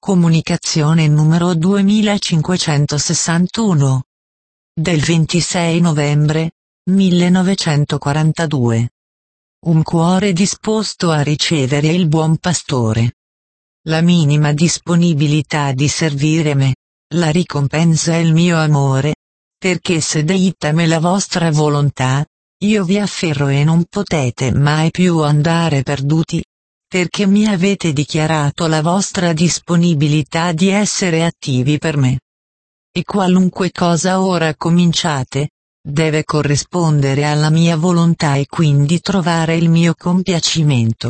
Comunicazione numero 2561. Del 26 novembre 1942. Un cuore disposto a ricevere il buon pastore. La minima disponibilità di servire me, la ricompensa è il mio amore, perché se deita me la vostra volontà, io vi afferro e non potete mai più andare perduti, perché mi avete dichiarato la vostra disponibilità di essere attivi per me. E qualunque cosa ora cominciate, deve corrispondere alla mia volontà e quindi trovare il mio compiacimento.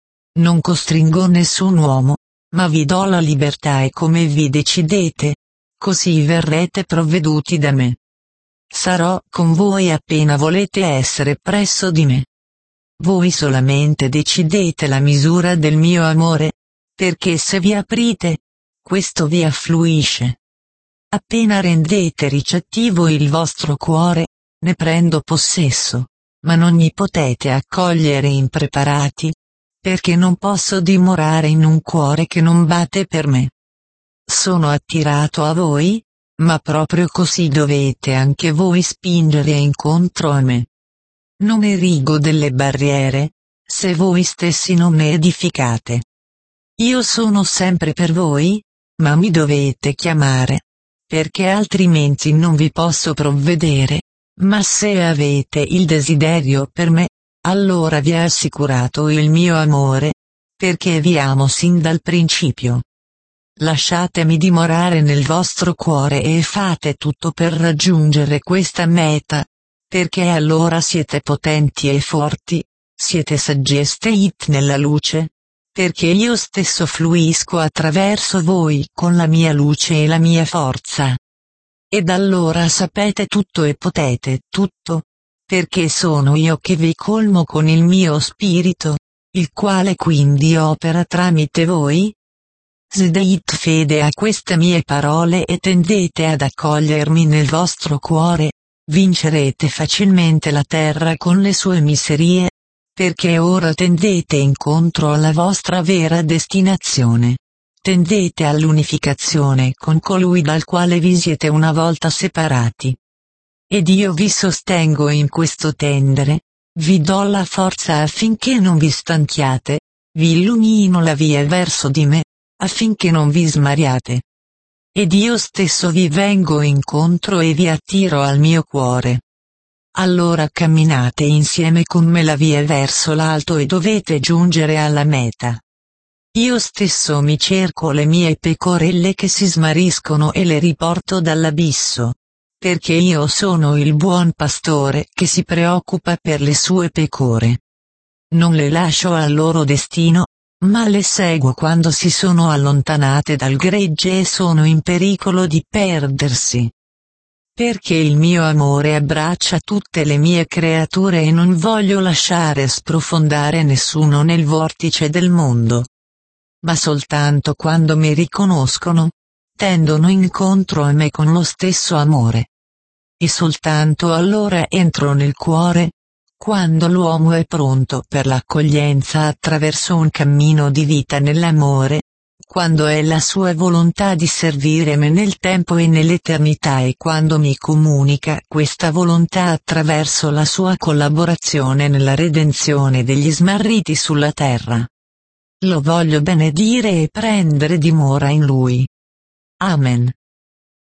Non costringo nessun uomo, ma vi do la libertà e come vi decidete, così verrete provveduti da me. Sarò con voi appena volete essere presso di me. Voi solamente decidete la misura del mio amore, perché se vi aprite, questo vi affluisce. Appena rendete ricettivo il vostro cuore, ne prendo possesso, ma non mi potete accogliere impreparati, perché non posso dimorare in un cuore che non batte per me. Sono attirato a voi, ma proprio così dovete anche voi spingere incontro a me. Non erigo delle barriere, se voi stessi non ne edificate. Io sono sempre per voi, ma mi dovete chiamare, perché altrimenti non vi posso provvedere, ma se avete il desiderio per me, allora vi ho assicurato il mio amore, perché vi amo sin dal principio. Lasciatemi dimorare nel vostro cuore e fate tutto per raggiungere questa meta, perché allora siete potenti e forti, siete saggi e steit nella luce, perché io stesso fluisco attraverso voi con la mia luce e la mia forza. Ed allora sapete tutto e potete tutto, perché sono io che vi colmo con il mio spirito, il quale quindi opera tramite voi. Se deit fede a queste mie parole e tendete ad accogliermi nel vostro cuore, vincerete facilmente la terra con le sue miserie, perché ora tendete incontro alla vostra vera destinazione. Tendete all'unificazione con colui dal quale vi siete una volta separati. Ed io vi sostengo in questo tendere, vi do la forza affinché non vi stanchiate, vi illumino la via verso di me, affinché non vi smariate. Ed io stesso vi vengo incontro e vi attiro al mio cuore. Allora camminate insieme con me la via verso l'alto e dovete giungere alla meta. Io stesso mi cerco le mie pecorelle che si smariscono e le riporto dall'abisso, perché io sono il buon pastore che si preoccupa per le sue pecore. Non le lascio al loro destino, ma le seguo quando si sono allontanate dal gregge e sono in pericolo di perdersi. Perché il mio amore abbraccia tutte le mie creature e non voglio lasciare sprofondare nessuno nel vortice del mondo. Ma soltanto quando mi riconoscono, tendono incontro a me con lo stesso amore. E soltanto allora entro nel cuore, quando l'uomo è pronto per l'accoglienza attraverso un cammino di vita nell'amore, quando è la sua volontà di servire me nel tempo e nell'eternità e quando mi comunica questa volontà attraverso la sua collaborazione nella redenzione degli smarriti sulla terra. Lo voglio benedire e prendere dimora in lui. Amen.